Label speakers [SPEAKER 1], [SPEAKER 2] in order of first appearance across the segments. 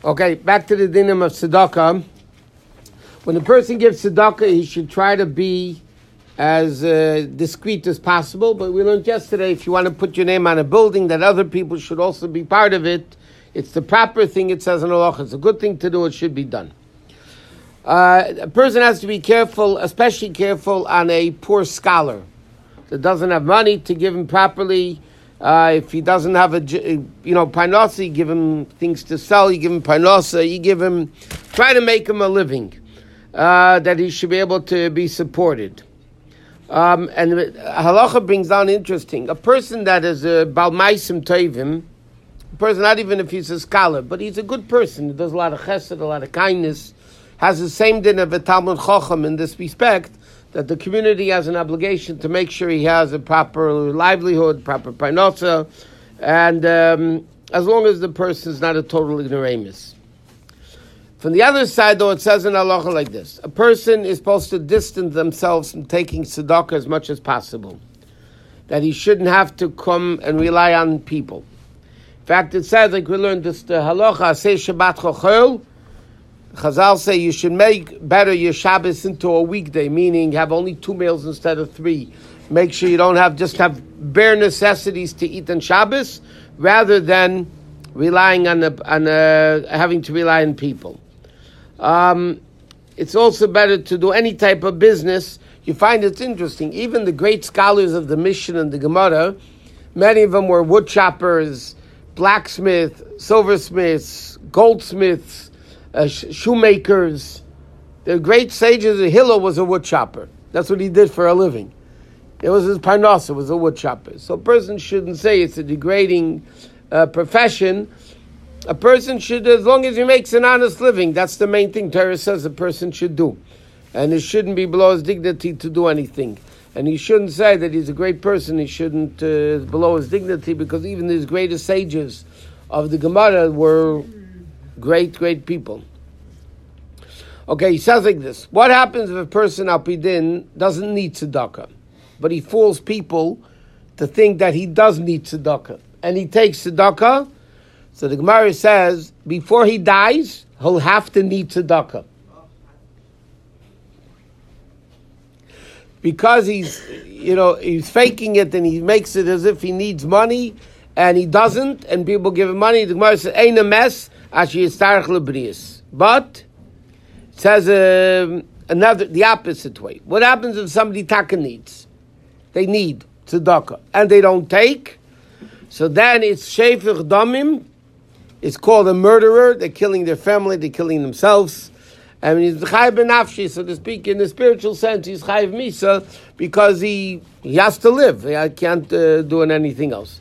[SPEAKER 1] Okay, back to the dinim of tzedakah. When a person gives tzedakah, he should try to be as discreet as possible. But we learned yesterday, if you want to put your name on a building, that other people should also be part of it. It's the proper thing, it says in halacha. It's a good thing to do, it should be done. A person has to be careful, especially careful on a poor scholar that doesn't have money to give him properly. If he doesn't have parnasa, you give him things to sell, you give him parnasa, try to make him a living, that he should be able to be supported. And halacha brings down interesting, a person that is a balmaisim tovim, a person not even if he's a scholar, but he's a good person, he does a lot of chesed, a lot of kindness, has the same din of a Talmud Chacham in this respect, that the community has an obligation to make sure he has a proper livelihood, proper parnasa, and as long as the person is not a total ignoramus. From the other side, though, it says in halacha like this: a person is supposed to distance themselves from taking tzedakah as much as possible, that he shouldn't have to come and rely on people. In fact, it says, like we learned this, the halacha, say Shabbat chochel, Chazal say you should make better your Shabbos into a weekday, meaning have only 2 meals instead of 3. Make sure you don't have bare necessities to eat on Shabbos, rather than relying on having to rely on people. It's also better to do any type of business. You find it's interesting. Even the great scholars of the Mishnah and the Gemara, many of them were wood choppers, blacksmiths, silversmiths, goldsmiths, shoemakers. The great sages of Hillel was a wood chopper. That's what he did for a living. It was his parnasa, was a wood chopper. So a person shouldn't say it's a degrading profession. A person should, as long as he makes an honest living, that's the main thing Torah says a person should do. And it shouldn't be below his dignity to do anything. And he shouldn't say that he's a great person, he shouldn't below his dignity, because even his greatest sages of the Gemara were great people. Okay, he says like this: what happens if a person al pidin doesn't need tzedakah, but he fools people to think that he does need tzedakah, and he takes tzedakah? So the Gemara says before he dies, he'll have to need tzedakah, because he's faking it and he makes it as if he needs money, and he doesn't, and people give him money. The Gemara says ein a mess. But it says the opposite way. What happens if somebody taka needs? They need tzedakah and they don't take. So then it's shefich damim. It's called a murderer. They're killing their family. They're killing themselves. And he's chayiv benafshi, so to speak, in the spiritual sense, he's chayiv misa because he has to live. He can't do anything else.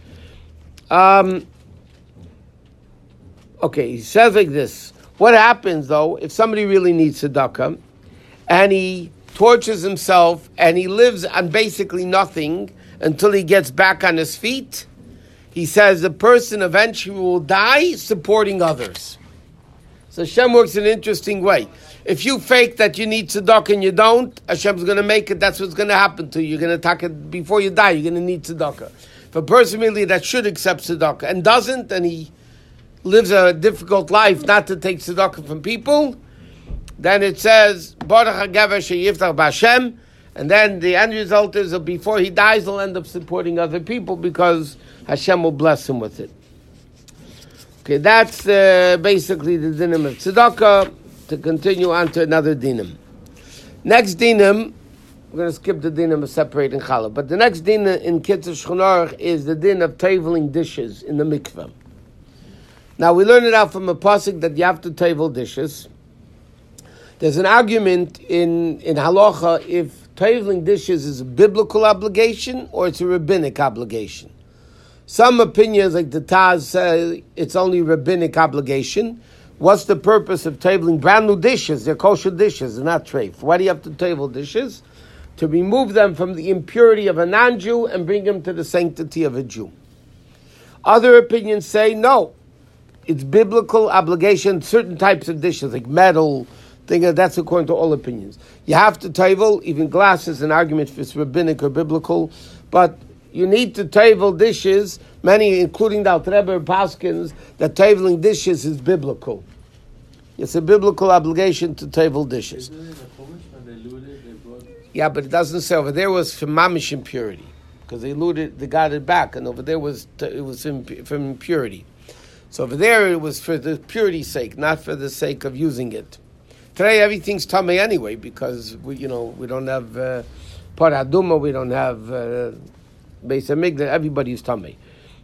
[SPEAKER 1] Okay, he says like this: what happens, though, if somebody really needs tzedakah, and he tortures himself, and he lives on basically nothing until he gets back on his feet? He says the person eventually will die supporting others. So Hashem works in an interesting way. If you fake that you need tzedakah and you don't, Hashem's going to make it, that's what's going to happen to you. You're going to attack it before you die, you're going to need tzedakah. If a person really that should accept tzedakah and doesn't, and he lives a difficult life not to take tzedakah from people, then it says, Baruch HaGever sheyiftach b'Hashem, and then the end result is that before he dies, he'll end up supporting other people because Hashem will bless him with it. Okay, that's basically the dinim of tzedakah. To continue on to another dinim. Next dinim, we're going to skip the din of separating challah, but the next din in Kitzur Shulchan Aruch is the din of teveling dishes in the mikveh. Now, we learn it out from a pasuk that you have to tevel dishes. There's an argument in halacha if teveling dishes is a biblical obligation or it's a rabbinic obligation. Some opinions, like the Taz, say it's only rabbinic obligation. What's the purpose of teveling brand new dishes? They're kosher dishes, they're not treif. Why do you have to tevel dishes? To remove them from the impurity of a non-Jew and bring them to the sanctity of a Jew. Other opinions say no. It's biblical obligation, certain types of dishes, like metal, that's according to all opinions. You have to tevel, even glass is an argument if it's rabbinic or biblical, but you need to tevel dishes, many, including the Alter Rebbe Paskins, that teveling dishes is biblical. It's a biblical obligation to table dishes.
[SPEAKER 2] Isn't it a Chumash when they looted, they brought...
[SPEAKER 1] Yeah, but it doesn't say over there was for mamish impurity, because they looted, they got it back, and over there it was from impurity. So over there it was for the purity's sake, not for the sake of using it. Today everything's tamei anyway, because we don't have par aduma, we don't have beis hamikdash. Everybody's tamei.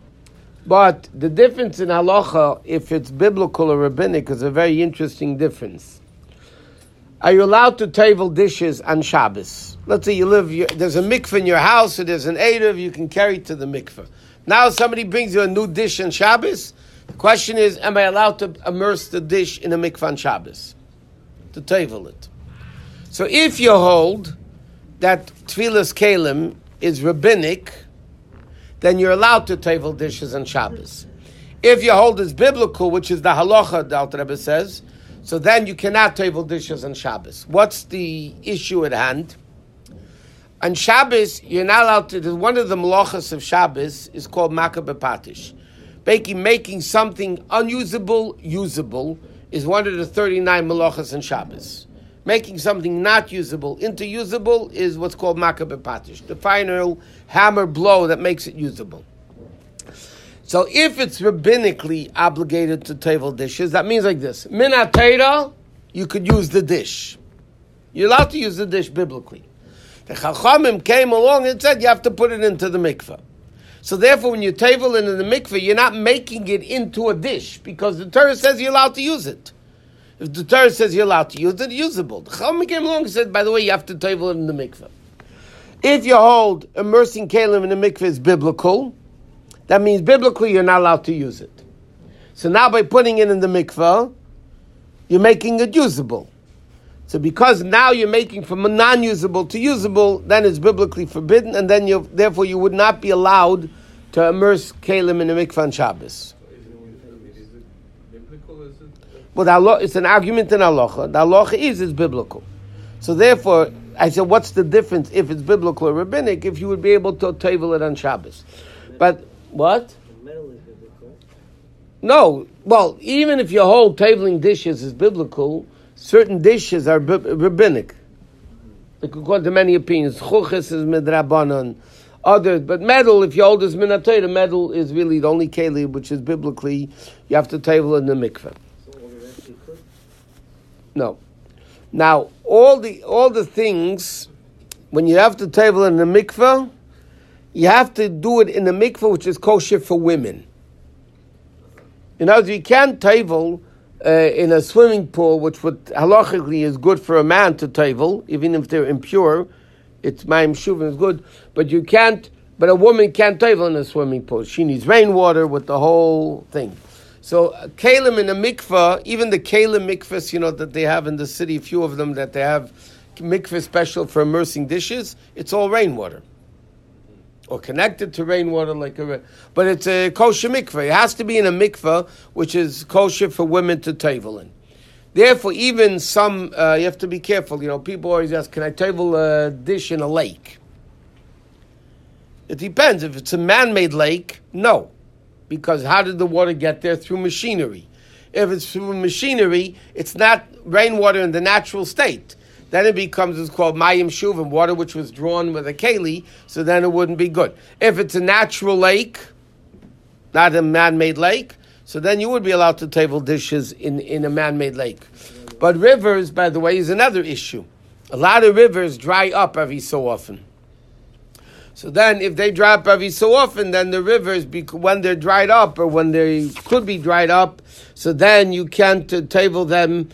[SPEAKER 1] But the difference in halacha, if it's biblical or rabbinic, is a very interesting difference. Are you allowed to table dishes on Shabbos? Let's say there's a mikveh in your house, or there's an Erev, you can carry it to the mikveh. Now somebody brings you a new dish on Shabbos. The question is, am I allowed to immerse the dish in a mikveh on Shabbos? To table it. So if you hold that Tfilas Kalim is rabbinic, then you're allowed to table dishes on Shabbos. If you hold it's biblical, which is the halacha, the Alter Rebbe says, so then you cannot table dishes on Shabbos. What's the issue at hand? On Shabbos, you're not allowed to. One of the malachas of Shabbos is called makah b'patish. Making something unusable usable is one of the 39 malachas in Shabbos. Making something not usable into usable is what's called makah b'patish, the final hammer blow that makes it usable. So if it's rabbinically obligated to table dishes, that means like this. Min ha'Torah, you could use the dish. You're allowed to use the dish biblically. The Chachamim came along and said you have to put it into the mikveh. So therefore, when you table it in the mikveh, you're not making it into a dish, because the Torah says you're allowed to use it. If the Torah says you're allowed to use it, it's usable. The Chachamim came along and said, by the way, you have to table it in the mikveh. If you hold immersing kalim in the mikveh is biblical, that means biblically you're not allowed to use it. So now by putting it in the mikveh, you're making it usable. So because now you're making from a non-usable to usable, then it's biblically forbidden, and then therefore you would not be allowed to immerse kalim in the mikveh on Shabbos.
[SPEAKER 2] Is it biblical? Is it?
[SPEAKER 1] Well, it's an argument in halacha. The halacha is biblical. So therefore, I said, what's the difference if it's biblical or rabbinic, if you would be able to table it on Shabbos? But, what?
[SPEAKER 3] Metal is biblical.
[SPEAKER 1] No. Well, even if your whole tabling dishes is biblical, certain dishes are rabbinic. According to many opinions, chuches is midrabanan, others. But metal, if you hold this min ha'Torah, metal is really the only keli which is biblically you have to table in the mikveh.
[SPEAKER 3] So all the rest you could?
[SPEAKER 1] No. Now all the things when you have to table in the mikveh, you have to do it in the mikveh which is kosher for women. In other words, you can't table in a swimming pool, which halachically is good for a man to table, even if they're impure. It's ma'im shuvin is good, but you can't. But a woman can't table in a swimming pool. She needs rainwater with the whole thing. So kalim in a mikveh, even the kalim mikvahs, that they have in the city, a few of them that they have mikveh special for immersing dishes. It's all rainwater, or connected to rainwater but it's a kosher mikveh. It has to be in a mikveh which is kosher for women to table in. Therefore, even some, you have to be careful. People always ask, can I table a dish in a lake? It depends. If it's a man-made lake, no. Because how did the water get there? Through machinery. If it's through machinery, it's not rainwater in the natural state. Then it becomes, it's called mayim shuvim, water which was drawn with a keli, so then it wouldn't be good. If it's a natural lake, not a man-made lake, so then you would be allowed to table dishes in a man-made lake. But rivers, by the way, is another issue. A lot of rivers dry up every so often. So then if they dry up every so often, then the rivers, when they're dried up, or when they could be dried up, so then you can't table them,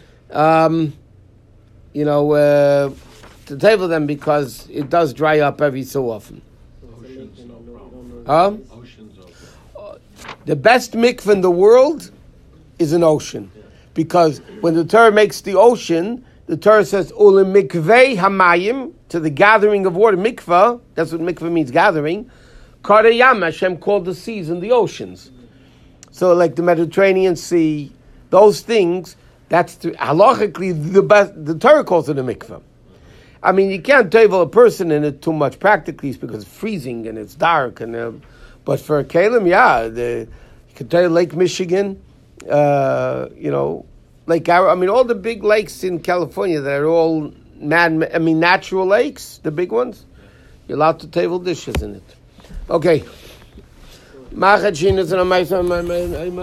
[SPEAKER 1] to table them because it does dry up every so often.
[SPEAKER 2] Oceans, no problem. Oceans also.
[SPEAKER 1] The best mikveh in the world is an ocean. Because when the Torah makes the ocean, the Torah says, Ulim mikveh hamayim, to the gathering of water, mikveh, that's what mikveh means, gathering. Karayam, Hashem called the seas and the oceans. So like the Mediterranean Sea, those things, that's halachically the best. The Torah calls it a mikveh. I mean, you can't table a person in it too much practically because it's freezing and it's dark. But for a kalim, you can tell Lake Michigan, Lake Arrow. I mean, all the big lakes in California that are all natural lakes, the big ones. You're allowed to table dishes in it. Okay.